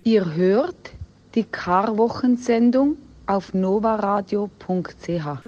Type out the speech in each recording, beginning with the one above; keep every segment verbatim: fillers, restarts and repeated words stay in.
Ihr hört die Karwochensendung auf novaradio punkt c h.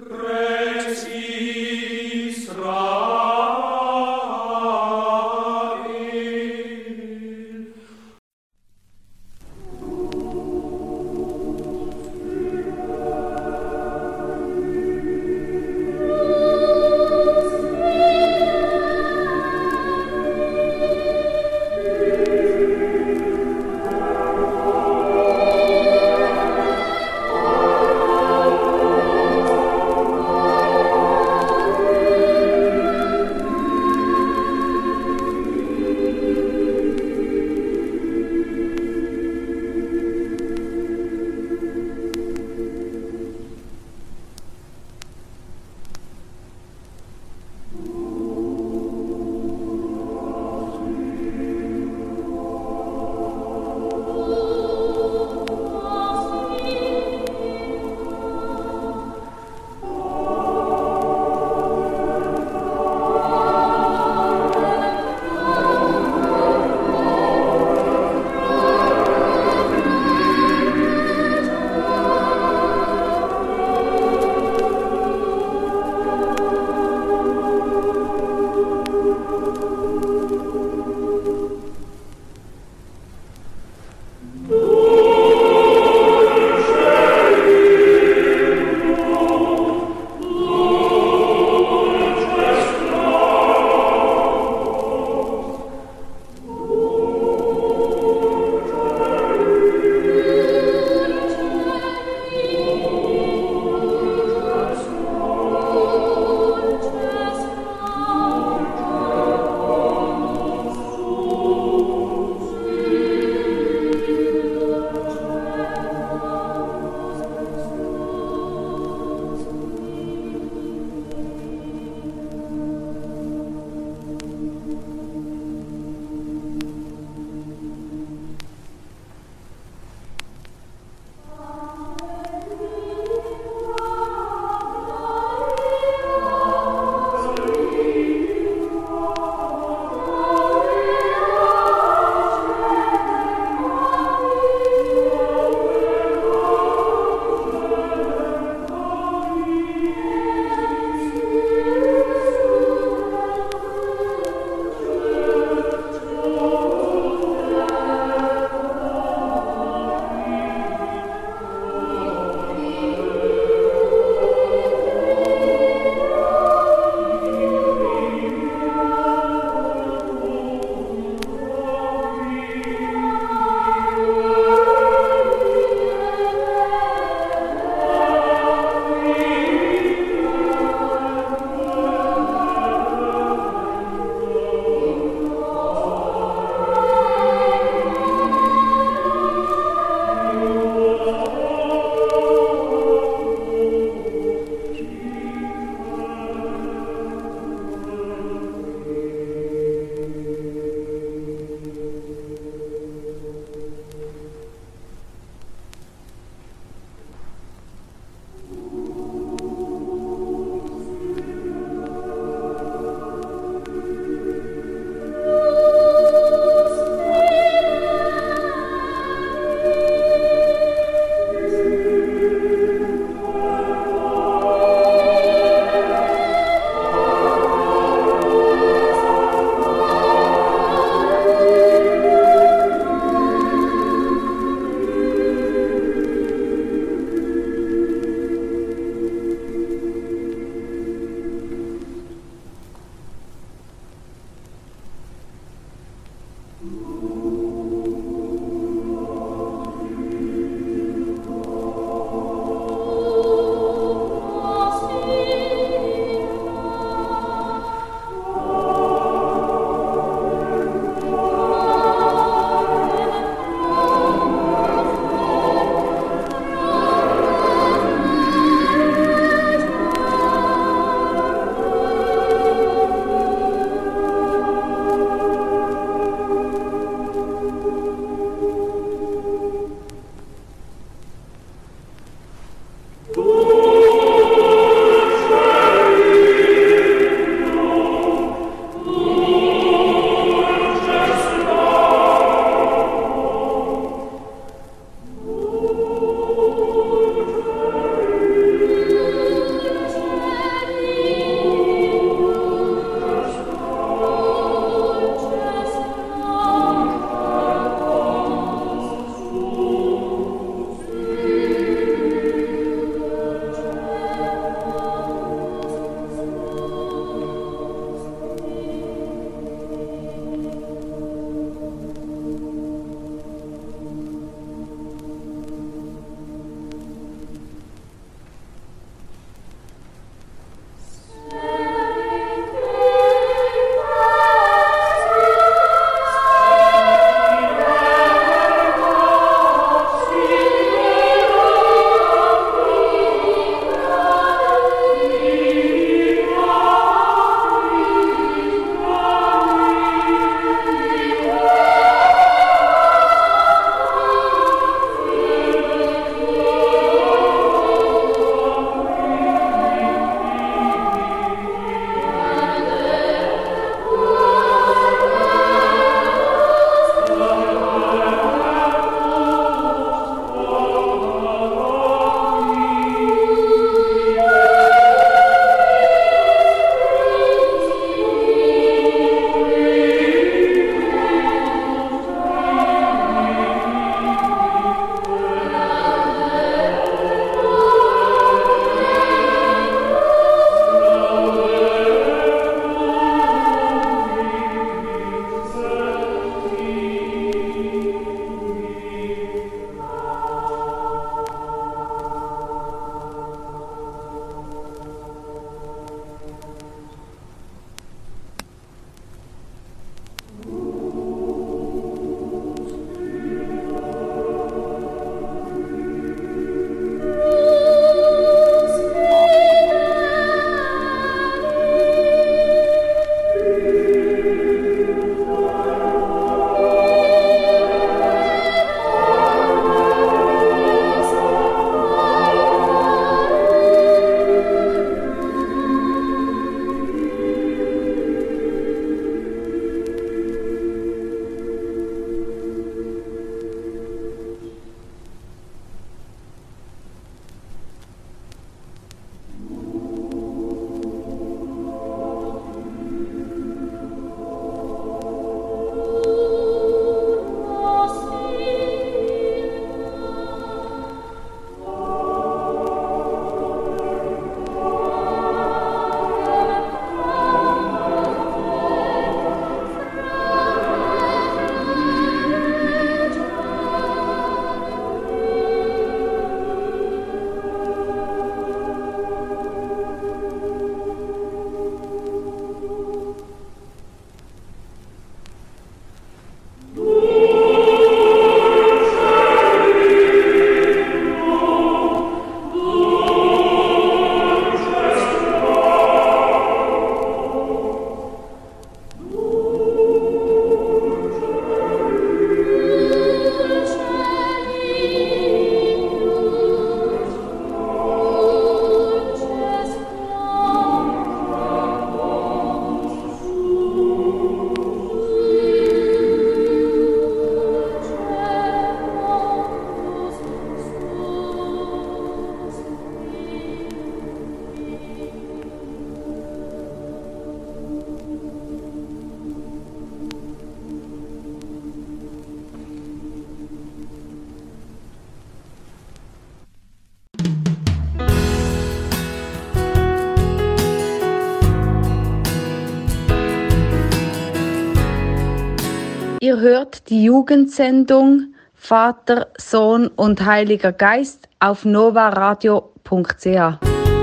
Ihr hört die Jugendsendung Vater, Sohn und Heiliger Geist auf novaradio punkt c h.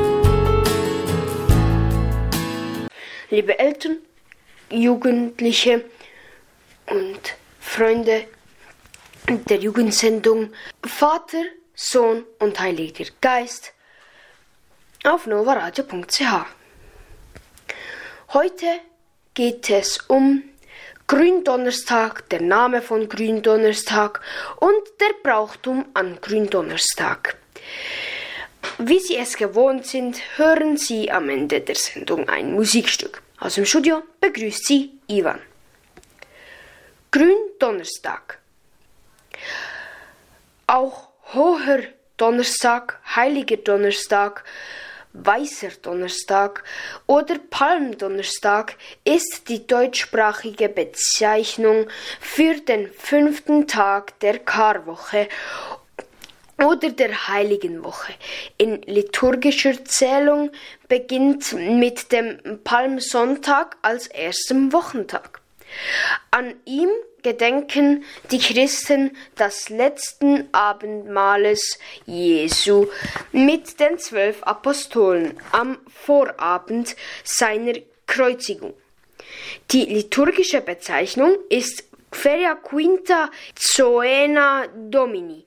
Liebe Eltern, Jugendliche und Freunde der Jugendsendung Vater, Sohn und Heiliger Geist auf novaradio punkt c h. Heute geht es um Gründonnerstag, der Name von Gründonnerstag und der Brauchtum an Gründonnerstag. Wie Sie es gewohnt sind, hören Sie am Ende der Sendung ein Musikstück. Aus dem Studio begrüßt Sie Ivan. Gründonnerstag. Auch Hoher Donnerstag, Heiliger Donnerstag, Weißer Donnerstag oder Palmdonnerstag ist die deutschsprachige Bezeichnung für den fünften Tag der Karwoche oder der Heiligen Woche. In liturgischer Zählung beginnt mit dem Palmsonntag als erstem Wochentag. An ihm gedenken die Christen des letzten Abendmahles Jesu mit den zwölf Apostolen am Vorabend seiner Kreuzigung. Die liturgische Bezeichnung ist Feria Quinta Zoena Domini,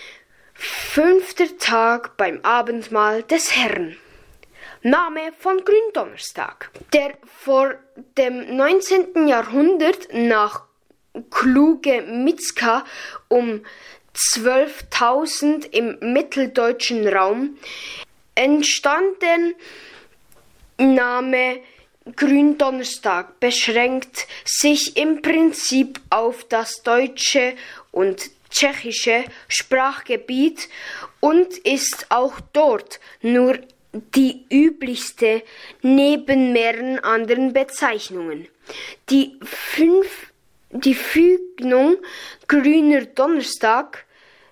fünfter Tag beim Abendmahl des Herrn. Name von Gründonnerstag. Der vor dem neunzehnten Jahrhundert nach Kluge Mitzka um zwölftausend im mitteldeutschen Raum entstanden Name Gründonnerstag beschränkt sich im Prinzip auf das deutsche und tschechische Sprachgebiet und ist auch dort nur die üblichste neben mehreren anderen Bezeichnungen. Die, fünf, die Fügung Grüner Donnerstag,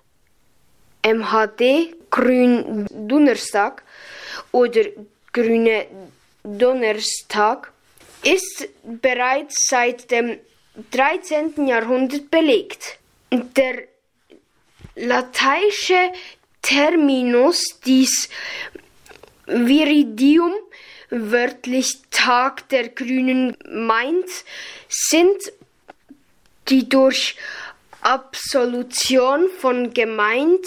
M H D, Gründonnerstag oder Grüne Donnerstag, ist bereits seit dem dreizehnten Jahrhundert belegt. Der lateinische Terminus dies Viridium, wörtlich Tag der Grünen, meint, sind die durch Absolution von Gemeinden,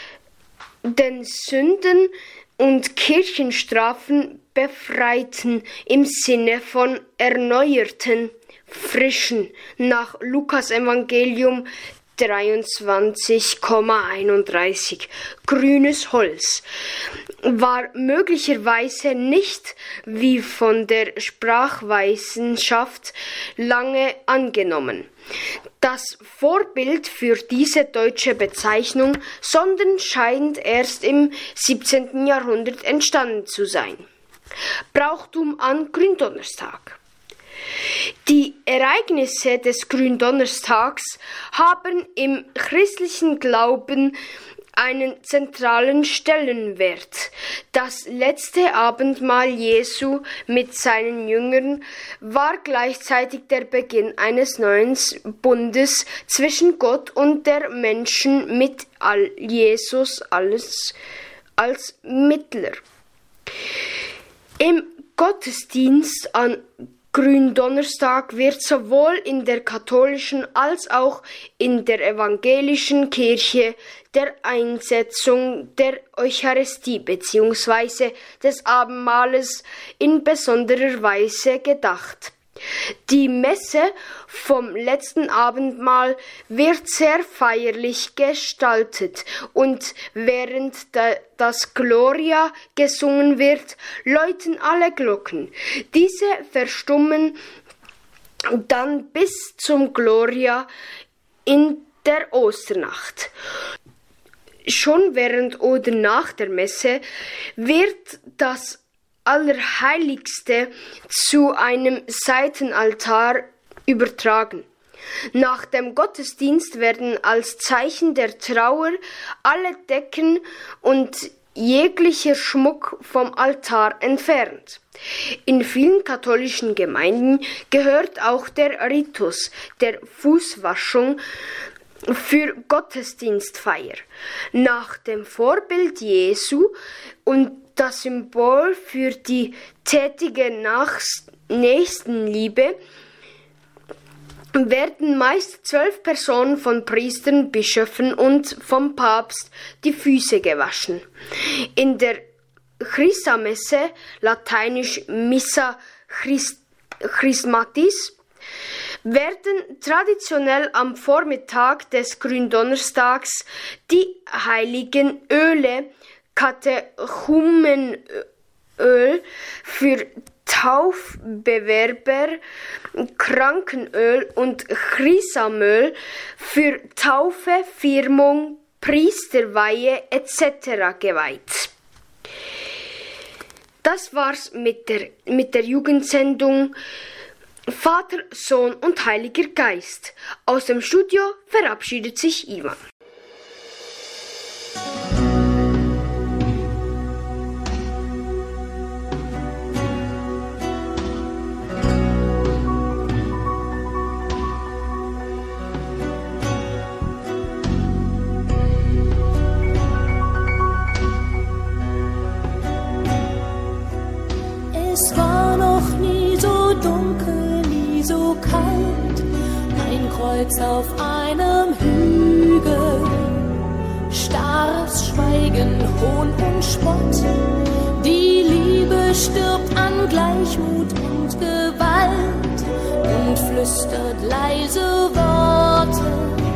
den Sünden und Kirchenstrafen befreiten im Sinne von erneuerten, frischen, nach Lukas Evangelium dreiundzwanzig Komma einunddreißig. Grünes Holz war möglicherweise nicht, wie von der Sprachwissenschaft lange angenommen, das Vorbild für diese deutsche Bezeichnung, sondern scheint erst im siebzehnten Jahrhundert entstanden zu sein. Brauchtum an Gründonnerstag. Die Ereignisse des Gründonnerstags haben im christlichen Glauben einen zentralen Stellenwert. Das letzte Abendmahl Jesu mit seinen Jüngern war gleichzeitig der Beginn eines neuen Bundes zwischen Gott und der Menschen mit Jesus als, als Mittler. Im Gottesdienst an Gründonnerstag wird sowohl in der katholischen als auch in der evangelischen Kirche der Einsetzung der Eucharistie bzw. des Abendmahles in besonderer Weise gedacht. Die Messe vom letzten Abendmahl wird sehr feierlich gestaltet und während das Gloria gesungen wird, läuten alle Glocken. Diese verstummen dann bis zum Gloria in der Osternacht. Schon während oder nach der Messe wird das Allerheiligste zu einem Seitenaltar übertragen. Nach dem Gottesdienst werden als Zeichen der Trauer alle Decken und jeglicher Schmuck vom Altar entfernt. In vielen katholischen Gemeinden gehört auch der Ritus der Fußwaschung für Gottesdienstfeier. Nach dem Vorbild Jesu und das Symbol für die tätige Nächstenliebe werden meist zwölf Personen von Priestern, Bischöfen und vom Papst die Füße gewaschen. In der Christamesse, lateinisch Missa Chrismatis, werden traditionell am Vormittag des Gründonnerstags die heiligen Öle, Katechumenöl für Taufbewerber, Krankenöl und Chrisamöl für Taufe, Firmung, Priesterweihe et cetera geweiht. Das war's mit der, mit der Jugendsendung Vater, Sohn und Heiliger Geist. Aus dem Studio verabschiedet sich Ivan. Es war noch nie so dunkel, nie so kalt, ein Kreuz auf einem Hügel, starres Schweigen, Hohn und Spott, die Liebe stirbt an Gleichmut und Gewalt und flüstert leise Worte.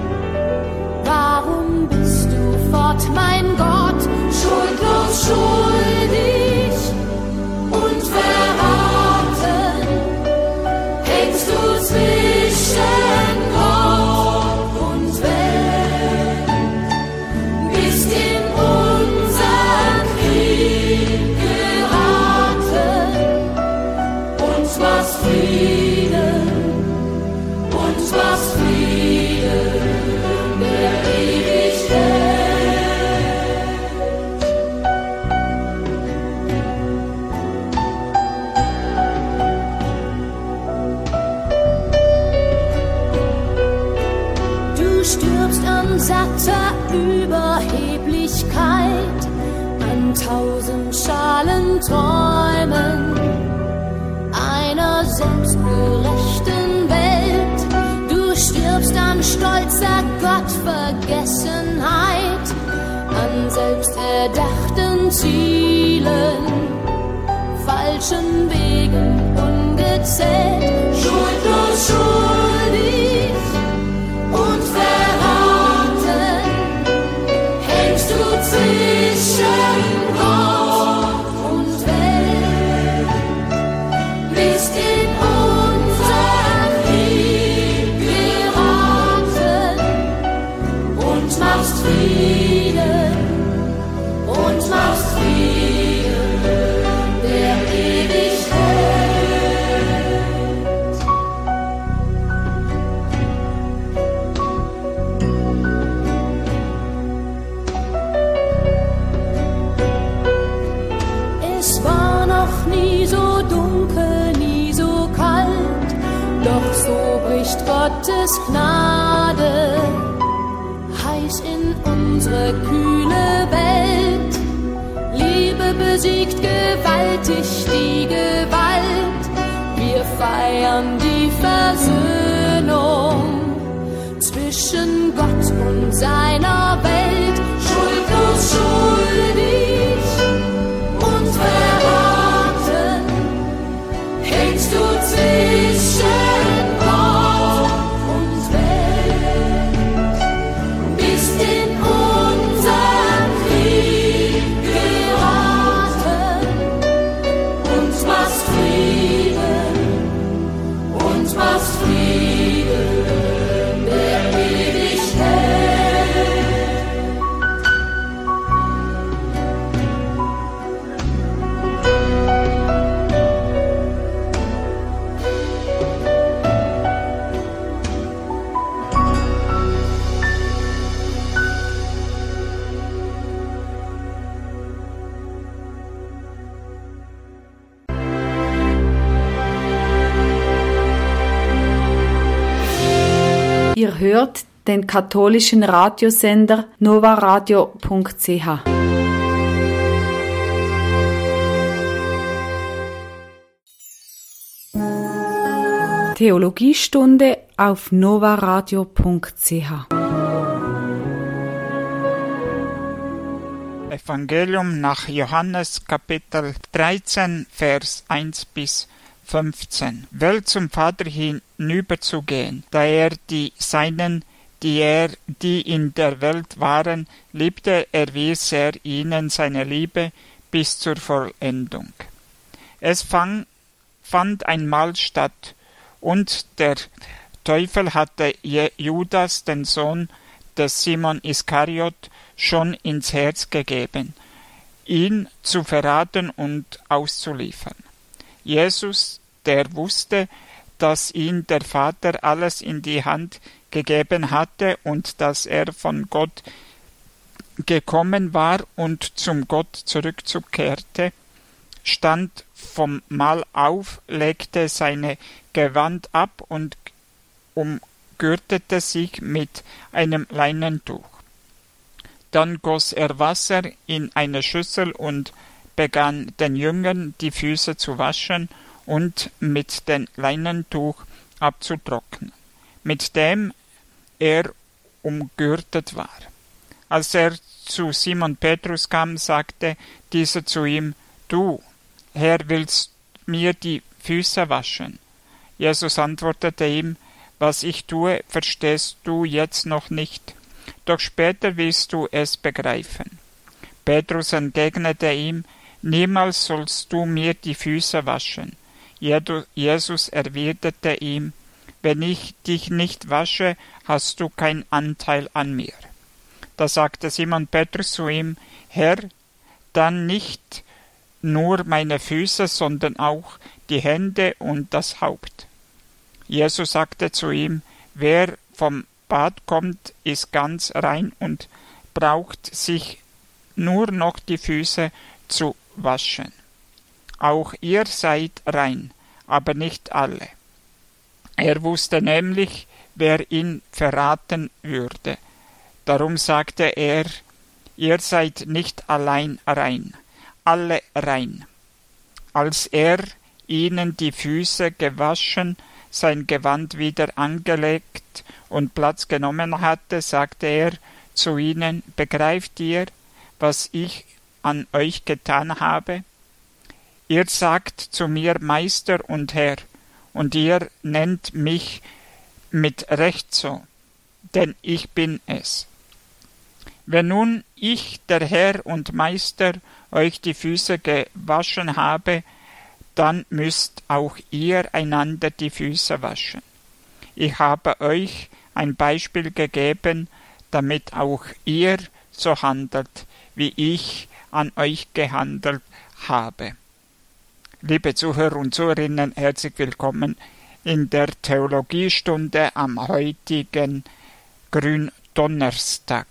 Warum bist du fort, mein Gott, schuldlos schuldig und verraten, hängst du zwischen Gott und Welt, bist in unseren Krieg geraten und machst Frieden, und machst Frieden der Ewigkeit. An satter Überheblichkeit, an tausend Schalen Träumen einer selbstgerechten Welt. Du stirbst an stolzer Gottvergessenheit, an selbsterdachten Zielen, falschen Wegen ungezählt, schuldlos schuldig und verraten, hängst du zwischen Gott und Welt, bist in unseren Krieg geraten und machst Frieden, und machst Frieden der Ewigkeit. Es war noch nie so dunkel, nie so kalt, doch so bricht Gottes Gnade heiß in unsere kühle Welt. Liebe besiegt gewaltig die Gewalt, wir feiern die Versöhnung zwischen Gott und seiner Welt. Schuldlos schuldig und verraten, hängst du zwischen Gott und Welt, bist in unseren Krieg geraten und machst Frieden, und machst Frieden der Ewigkeit. Ihr hört den katholischen Radiosender novaradio punkt c h. Theologiestunde auf novaradio punkt c h. Evangelium nach Johannes Kapitel dreizehn, Vers eins bis fünfzehn. Will zum Vater hinüberzugehen, da er die Seinen, die er, die in der Welt waren, liebte, erwies er ihnen seine Liebe bis zur Vollendung. Es fang, fand ein Mahl statt, und der Teufel hatte Judas, den Sohn des Simon Iskariot, schon ins Herz gegeben, ihn zu verraten und auszuliefern. Jesus, der wusste, dass ihm der Vater alles in die Hand gegeben hatte und dass er von Gott gekommen war und zum Gott zurückzukehrte, stand vom Mahl auf, legte seine Gewand ab und umgürtete sich mit einem Leinentuch. Dann goss er Wasser in eine Schüssel und begann den Jüngern die Füße zu waschen und mit dem Leinentuch abzutrocknen, mit dem er umgürtet war. Als er zu Simon Petrus kam, sagte dieser zu ihm: Du, Herr, willst mir die Füße waschen? Jesus antwortete ihm: Was ich tue, verstehst du jetzt noch nicht, doch später wirst du es begreifen. Petrus entgegnete ihm: Niemals sollst du mir die Füße waschen. Jesus erwiderte ihm: Wenn ich dich nicht wasche, hast du keinen Anteil an mir. Da sagte Simon Petrus zu ihm: Herr, dann nicht nur meine Füße, sondern auch die Hände und das Haupt. Jesus sagte zu ihm: Wer vom Bad kommt, ist ganz rein und braucht sich nur noch die Füße zu waschen. Auch ihr seid rein, aber nicht alle. Er wusste nämlich, wer ihn verraten würde. Darum sagte er: Ihr seid nicht allein rein, alle rein. Als er ihnen die Füße gewaschen, sein Gewand wieder angelegt und Platz genommen hatte, sagte er zu ihnen: Begreift ihr, was ich an euch getan habe? Ihr sagt zu mir Meister und Herr, und ihr nennt mich mit Recht so, denn ich bin es. Wenn nun ich, der Herr und Meister, euch die Füße gewaschen habe, dann müsst auch ihr einander die Füße waschen. Ich habe euch ein Beispiel gegeben, damit auch ihr so handelt, wie ich an euch gehandelt habe. Liebe Zuhörer und Zuhörerinnen, herzlich willkommen in der Theologiestunde am heutigen Gründonnerstag.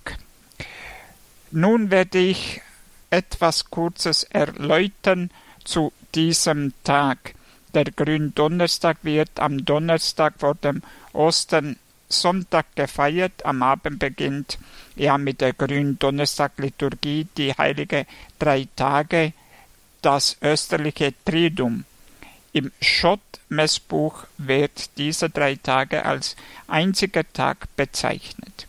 Nun werde ich etwas Kurzes erläutern zu diesem Tag. Der Gründonnerstag wird am Donnerstag vor dem Ostersonntag gefeiert. Am Abend beginnt ja mit der Gründonnerstag-Liturgie die heilige drei Tage, das österliche Triduum. Im Schott-Messbuch wird diese drei Tage als einziger Tag bezeichnet.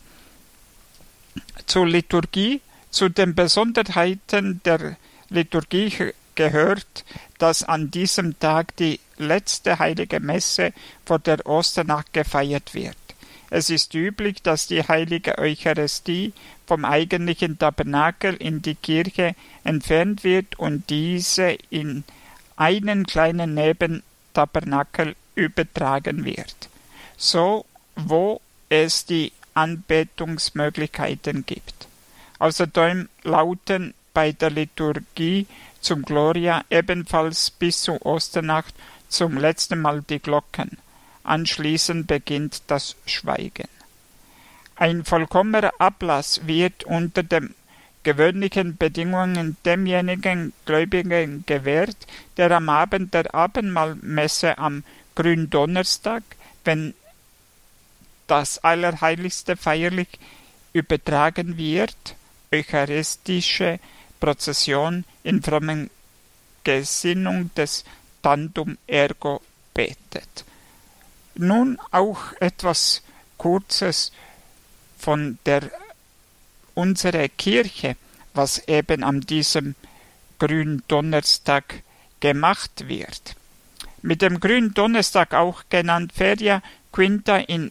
Zur Liturgie, zu den Besonderheiten der Liturgie gehört, dass an diesem Tag die letzte heilige Messe vor der Osternacht gefeiert wird. Es ist üblich, dass die heilige Eucharistie vom eigentlichen Tabernakel in die Kirche entfernt wird und diese in einen kleinen Nebentabernakel übertragen wird, so wo es die Anbetungsmöglichkeiten gibt. Außerdem lauten bei der Liturgie zum Gloria ebenfalls bis zur Osternacht zum letzten Mal die Glocken. Anschließend beginnt das Schweigen. Ein vollkommener Ablass wird unter den gewöhnlichen Bedingungen demjenigen Gläubigen gewährt, der am Abend der Abendmahlmesse am Gründonnerstag, wenn das Allerheiligste feierlich übertragen wird, eucharistische Prozession in frommen Gesinnung des Tandem ergo betet. Nun auch etwas Kurzes von der unserer Kirche, was eben an diesem Gründonnerstag gemacht wird. Mit dem Gründonnerstag, auch genannt Feria Quinta in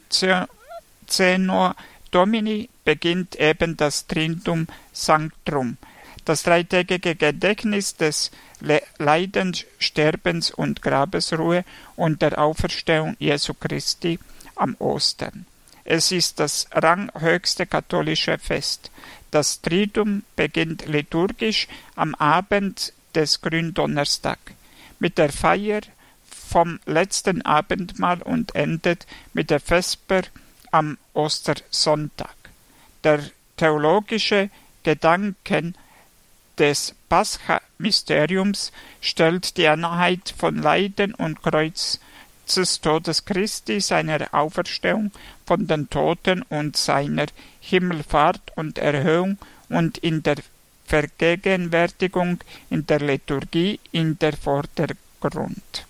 Ceno Domini, beginnt eben das Triduum Sanctorum, das dreitägige Gedächtnis des Leidens, Sterbens und Grabesruhe und der Auferstehung Jesu Christi am Ostern. Es ist das ranghöchste katholische Fest. Das Triduum beginnt liturgisch am Abend des Gründonnerstag mit der Feier vom letzten Abendmahl und endet mit der Vesper am Ostersonntag. Der theologische Gedanke des Pascha-Mysteriums stellt die Einheit von Leiden und Kreuz des Todes Christi, seiner Auferstehung von den Toten und seiner Himmelfahrt und Erhöhung und in der Vergegenwärtigung in der Liturgie in der Vordergrund.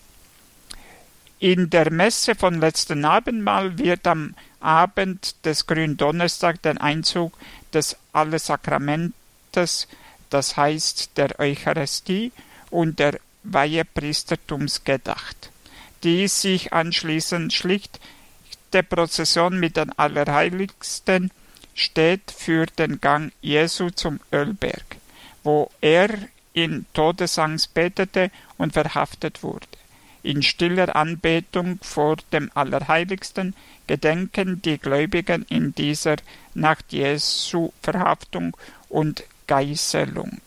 In der Messe von letzten Abendmahl wird am Abend des Gründonnerstag der Einzug des Allersakramentes, das heißt der Eucharistie und der Weihepriestertums gedacht, die sich anschließend schlicht der Prozession mit den Allerheiligsten steht für den Gang Jesu zum Ölberg, wo er in Todesangst betete und verhaftet wurde. In stiller Anbetung vor dem Allerheiligsten gedenken die Gläubigen in dieser Nacht Jesu Verhaftung und Geißelung.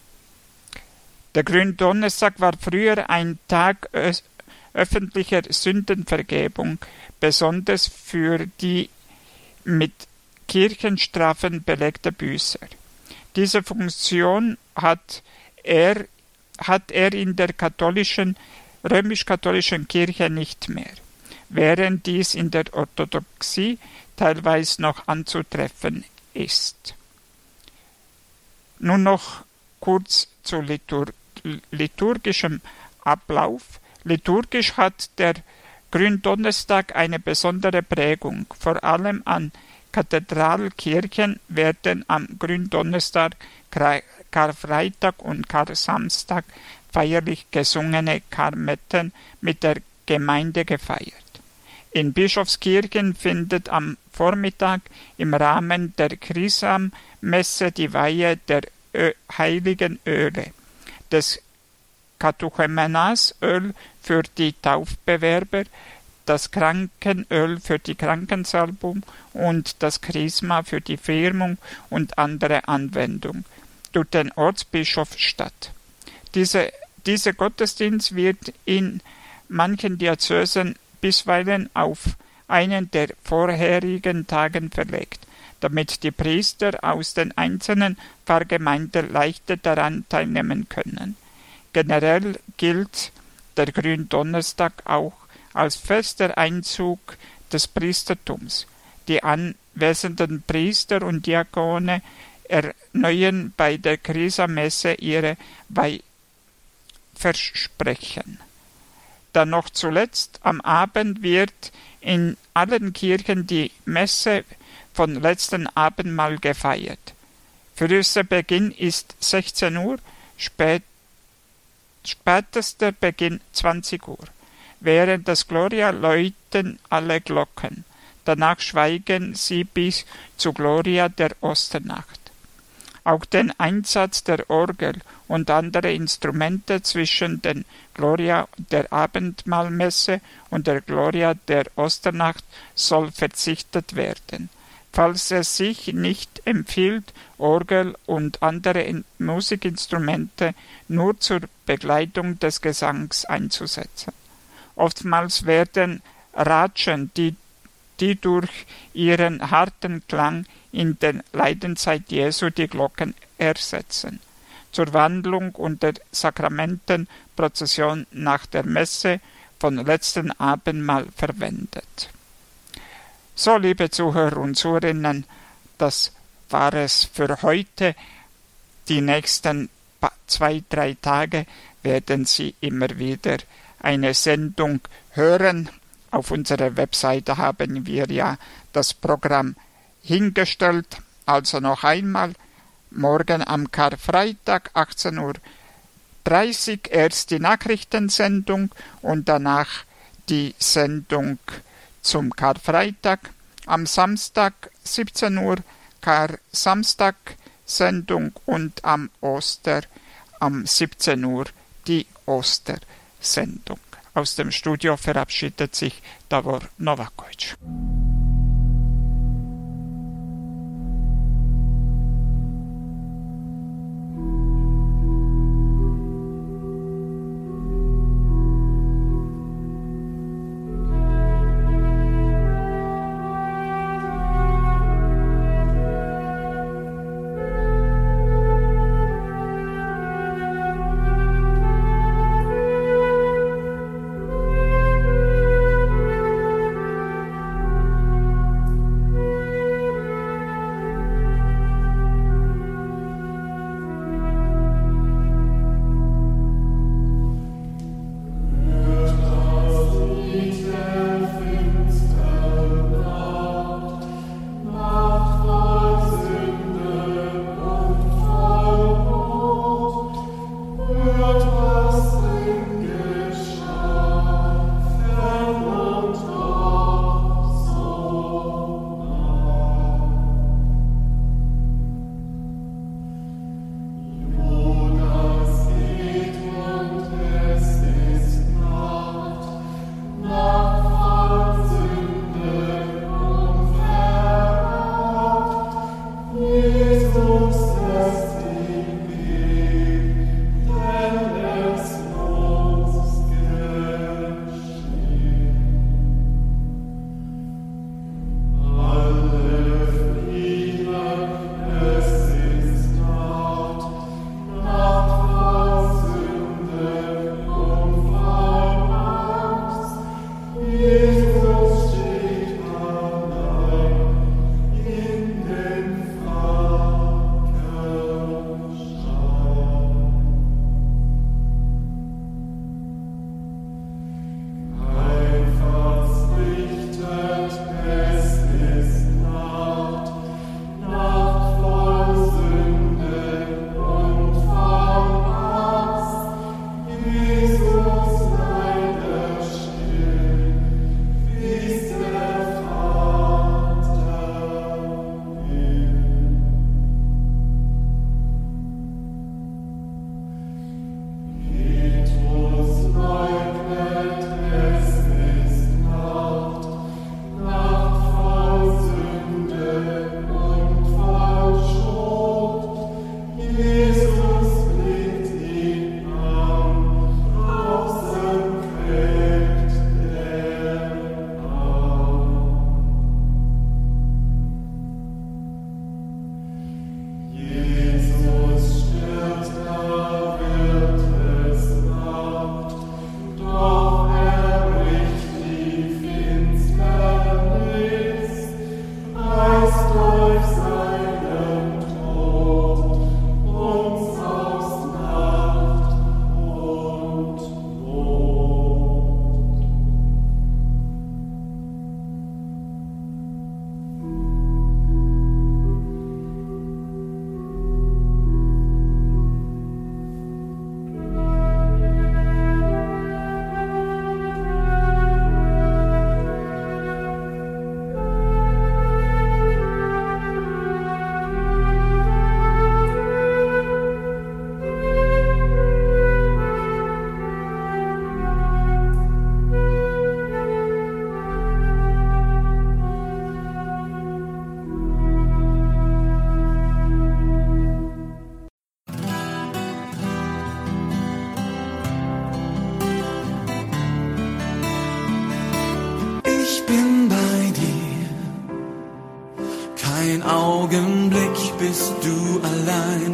Der Gründonnerstag war früher ein Tag öffentlicher Sündenvergebung, besonders für die mit Kirchenstrafen belegte Büßer. Diese Funktion hat er, hat er in der katholischen, römisch-katholischen Kirche nicht mehr, während dies in der Orthodoxie teilweise noch anzutreffen ist. Nun noch kurz zu litur liturgischem Ablauf. Liturgisch hat der Gründonnerstag eine besondere Prägung. Vor allem an Kathedralkirchen werden am Gründonnerstag, Karfreitag und Karsamstag feierlich gesungene Karmetten mit der Gemeinde gefeiert. In Bischofskirchen findet am Vormittag im Rahmen der Chrisam-Messe die Weihe der Ö heiligen Öle, des Katechumenasöl für die Taufbewerber, das Krankenöl für die Krankensalbung und das Chrisma für die Firmung und andere Anwendung durch den Ortsbischof statt. Diese, dieser Gottesdienst wird in manchen Diözesen bisweilen auf einen der vorherigen Tagen verlegt, damit die Priester aus den einzelnen Pfarrgemeinden leichter daran teilnehmen können. Generell gilt der Gründonnerstag auch als fester Einzug des Priestertums. Die anwesenden Priester und Diakone erneuern bei der Chrisam-Messe ihre Weihversprechen. Dann noch zuletzt am Abend wird in allen Kirchen die Messe von letzten Abendmahl gefeiert. Frühester Beginn ist sechzehn Uhr, spät, spätester Beginn zwanzig Uhr. Während des Gloria läuten alle Glocken. Danach schweigen sie bis zu Gloria der Osternacht. Auch den Einsatz der Orgel und andere Instrumente zwischen den Gloria der Abendmahlmesse und der Gloria der Osternacht soll verzichtet werden. Falls es sich nicht empfiehlt, Orgel und andere Musikinstrumente nur zur Begleitung des Gesangs einzusetzen. Oftmals werden Ratschen, die, die durch ihren harten Klang in der Leidenszeit Jesu die Glocken ersetzen, zur Wandlung und der Sakramentenprozession nach der Messe von letzten Abendmahl verwendet. So, liebe Zuhörer und Zuhörerinnen, das war es für heute. Die nächsten zwei, drei Tage werden Sie immer wieder eine Sendung hören. Auf unserer Webseite haben wir ja das Programm hingestellt. Also noch einmal, morgen am Karfreitag, achtzehn Uhr dreißig, erst die Nachrichtensendung und danach die Sendung zum Karfreitag. Am Samstag, siebzehn Uhr, Kar-Samstag-Sendung und am Oster, am siebzehn Uhr, die Ostersendung. Aus dem Studio verabschiedet sich Davor Novakovic. Ein Augenblick bist du allein.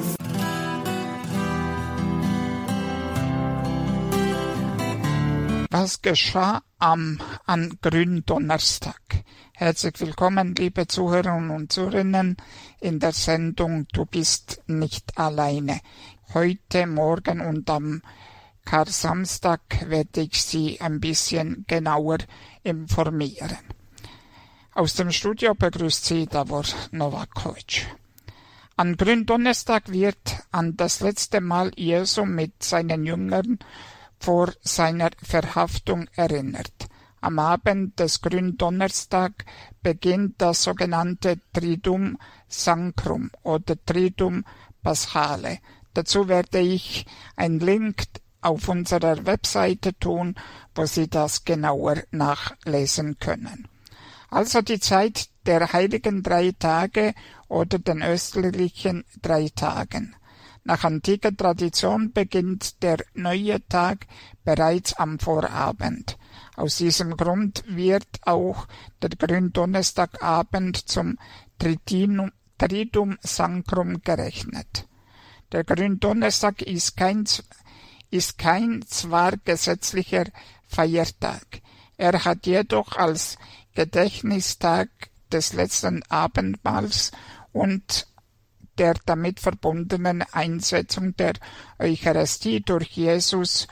Was geschah am an Gründonnerstag? Herzlich willkommen, liebe Zuhörerinnen und Zuhörerinnen, in der Sendung Du bist nicht alleine. Heute, morgen und am Kar-Samstag werde ich Sie ein bisschen genauer informieren. Aus dem Studio begrüßt Sie Davor Novakovic. An Gründonnerstag wird an das letzte Mal Jesu mit seinen Jüngern vor seiner Verhaftung erinnert. Am Abend des Gründonnerstag beginnt das sogenannte Triduum Sancrum oder Triduum Paschale. Dazu werde ich einen Link auf unserer Webseite tun, wo Sie das genauer nachlesen können. Also die Zeit der heiligen drei Tage oder den österlichen drei Tagen. Nach antiker Tradition beginnt der neue Tag bereits am Vorabend. Aus diesem Grund wird auch der Gründonnerstagabend zum Triduum, Triduum Sancrum gerechnet. Der Gründonnerstag ist kein, ist kein zwar gesetzlicher Feiertag. Er hat jedoch als Gedächtnistag des letzten Abendmahls und der damit verbundenen Einsetzung der Eucharistie durch Jesus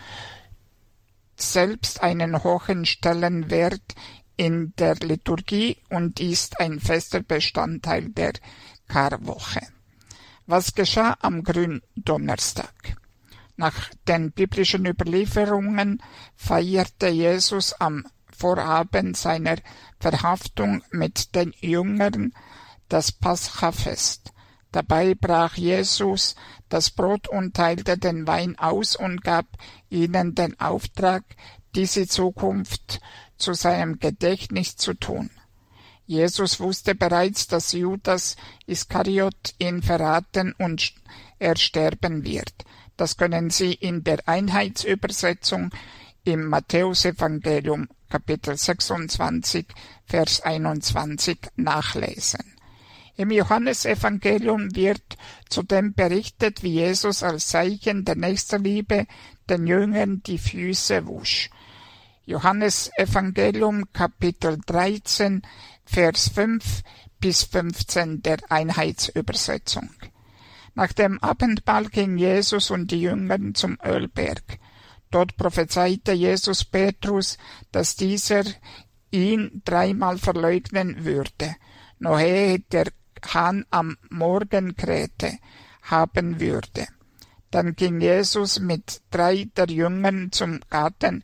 selbst einen hohen Stellenwert in der Liturgie und ist ein fester Bestandteil der Karwoche. Was geschah am Gründonnerstag? Nach den biblischen Überlieferungen feierte Jesus am Vorabend seiner Verhaftung mit den Jüngern das Paschafest. Dabei brach Jesus das Brot und teilte den Wein aus und gab ihnen den Auftrag, diese Zukunft zu seinem Gedächtnis zu tun. Jesus wusste bereits, dass Judas Iskariot ihn verraten und er sterben wird. Das können Sie in der Einheitsübersetzung im Matthäusevangelium Kapitel sechsundzwanzig, Vers einundzwanzig nachlesen. Im Johannesevangelium wird zudem berichtet, wie Jesus als Zeichen der Nächstenliebe den Jüngern die Füße wusch. Johannesevangelium Kapitel dreizehn, Vers fünf bis fünfzehn der Einheitsübersetzung. Nach dem Abendmahl ging Jesus und die Jünger zum Ölberg. Dort prophezeite Jesus Petrus, dass dieser ihn dreimal verleugnen würde, noch ehe der Hahn am Morgen krähte haben würde. Dann ging Jesus mit drei der Jüngern zum Garten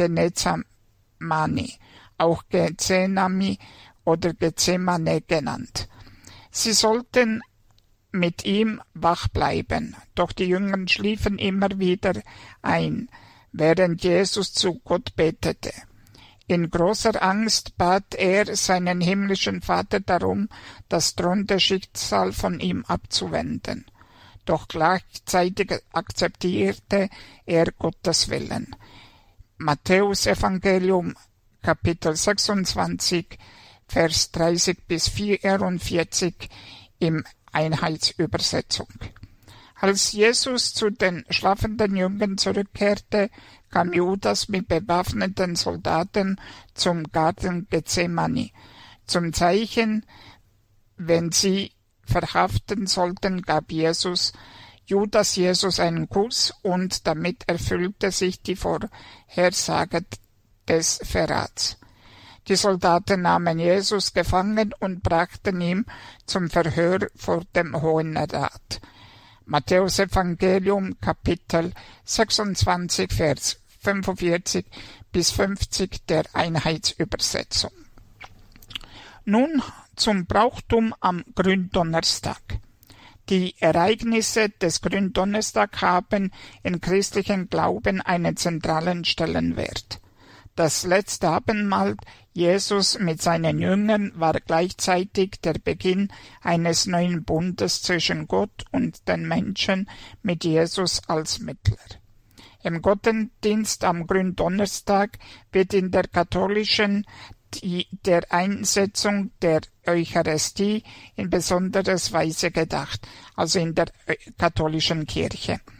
Gethsemane, auch Gethsemane oder Gethsemane genannt. Sie sollten mit ihm wach bleiben, doch die Jünger schliefen immer wieder ein, während Jesus zu Gott betete. In großer Angst bat er seinen himmlischen Vater darum, das drohende Schicksal von ihm abzuwenden. Doch gleichzeitig akzeptierte er Gottes Willen. Matthäusevangelium Kapitel sechsundzwanzig, Vers dreißig bis vierundvierzig im Einheitsübersetzung. Als Jesus zu den schlafenden Jüngern zurückkehrte, kam Judas mit bewaffneten Soldaten zum Garten Gethsemane. Zum Zeichen, wenn sie verhaften sollten, gab Jesus Judas Jesus einen Kuss und damit erfüllte sich die Vorhersage des Verrats. Die Soldaten nahmen Jesus gefangen und brachten ihn zum Verhör vor dem Hohen Rat. Matthäusevangelium Kapitel sechsundzwanzig, Vers fünfundvierzig bis fünfzig der Einheitsübersetzung. Nun zum Brauchtum am Gründonnerstag. Die Ereignisse des Gründonnerstag haben im christlichen Glauben einen zentralen Stellenwert. Das letzte Abendmahl Jesus mit seinen Jüngern war gleichzeitig der Beginn eines neuen Bundes zwischen Gott und den Menschen mit Jesus als Mittler. Im Gottesdienst am Gründonnerstag wird in der katholischen die, der Einsetzung der Eucharistie in besonderer Weise gedacht, also in der katholischen Kirche.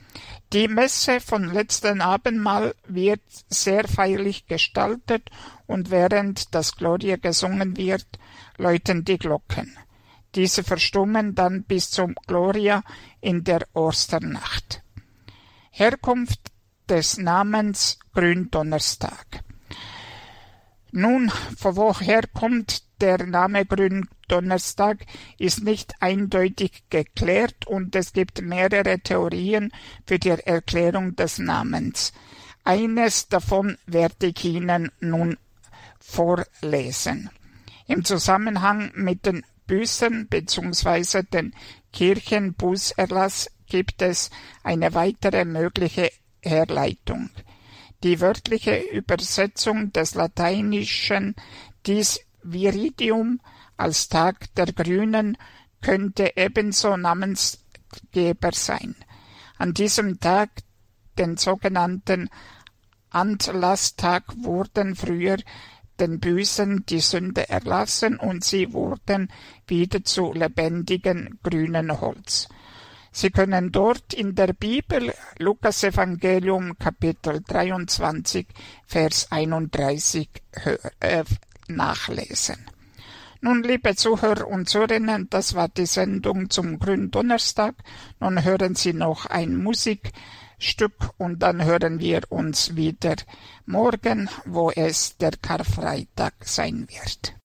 Die Messe von letzten Abendmahl wird sehr feierlich gestaltet und während das Gloria gesungen wird, läuten die Glocken. Diese verstummen dann bis zum Gloria in der Osternacht. Herkunft des Namens Gründonnerstag. Nun, von woher kommt der Name Gründonnerstag, ist nicht eindeutig geklärt und es gibt mehrere Theorien für die Erklärung des Namens. Eines davon werde ich Ihnen nun vorlesen. Im Zusammenhang mit den Büßen bzw. den Kirchenbußerlass gibt es eine weitere mögliche Herleitung. Die wörtliche Übersetzung des Lateinischen dies Viridium als Tag der Grünen könnte ebenso Namensgeber sein. An diesem Tag, den sogenannten Antlasstag, wurden früher den Büßen die Sünde erlassen und sie wurden wieder zu lebendigen grünen Holz. Sie können dort in der Bibel Lukas Evangelium Kapitel dreiundzwanzig Vers einunddreißig äh, nachlesen. Nun, liebe Zuhörer und Zuhörerinnen, das war die Sendung zum Gründonnerstag. Nun hören Sie noch ein Musikstück und dann hören wir uns wieder morgen, wo es der Karfreitag sein wird.